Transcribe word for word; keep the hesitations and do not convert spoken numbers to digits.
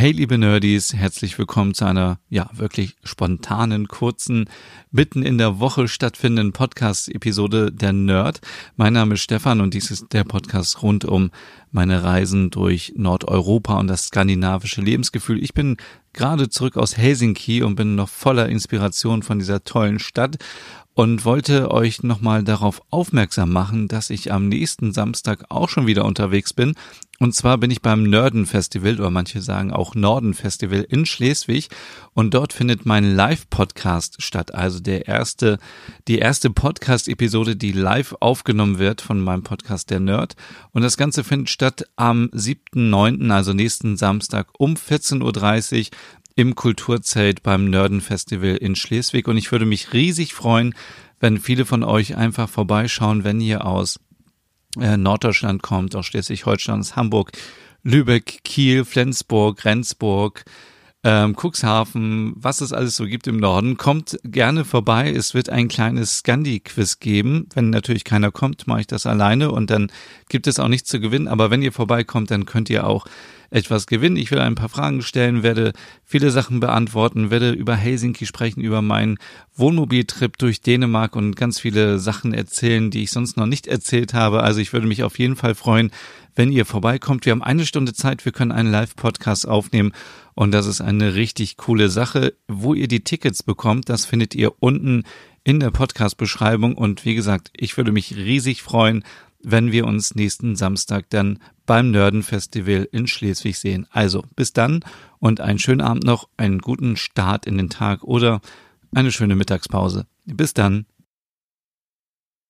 Hey liebe Nerdies, herzlich willkommen zu einer ja wirklich spontanen, kurzen, mitten in der Woche stattfindenden Podcast-Episode der Nerd. Mein Name ist Stefan und dies ist der Podcast rund um meine Reisen durch Nordeuropa und das skandinavische Lebensgefühl. Ich bin gerade zurück aus Helsinki und bin noch voller Inspiration von dieser tollen Stadt und wollte euch nochmal darauf aufmerksam machen, dass ich am nächsten Samstag auch schon wieder unterwegs bin. Und zwar bin ich beim Nörden-Festival, oder manche sagen auch Norden-Festival in Schleswig. Und dort findet mein Live-Podcast statt, also der erste, die erste Podcast-Episode, die live aufgenommen wird von meinem Podcast Der Nerd. Und das Ganze findet statt am siebten neunten, also nächsten Samstag um vierzehn Uhr dreißig im Kulturzelt beim Nörden-Festival in Schleswig. Und ich würde mich riesig freuen, wenn viele von euch einfach vorbeischauen, wenn ihr aus äh, Norddeutschland kommt, aus Schleswig-Holstein, aus Hamburg, Lübeck, Kiel, Flensburg, Rendsburg, ähm, Cuxhaven, was es alles so gibt im Norden. Kommt gerne vorbei. Es wird ein kleines Scandi-Quiz geben. Wenn natürlich keiner kommt, mache ich das alleine und dann gibt es auch nichts zu gewinnen. Aber wenn ihr vorbeikommt, dann könnt ihr auch etwas gewinnen. Ich will ein paar Fragen stellen, werde viele Sachen beantworten, werde über Helsinki sprechen, über meinen Wohnmobiltrip durch Dänemark und ganz viele Sachen erzählen, die ich sonst noch nicht erzählt habe. Also ich würde mich auf jeden Fall freuen, wenn ihr vorbeikommt. Wir haben eine Stunde Zeit, wir können einen Live-Podcast aufnehmen und das ist eine richtig coole Sache. Wo ihr die Tickets bekommt, das findet ihr unten in der Podcast-Beschreibung und wie gesagt, ich würde mich riesig freuen, wenn wir uns nächsten Samstag dann beim Nörden-Festival in Schleswig sehen. Also bis dann und einen schönen Abend noch, einen guten Start in den Tag oder eine schöne Mittagspause. Bis dann.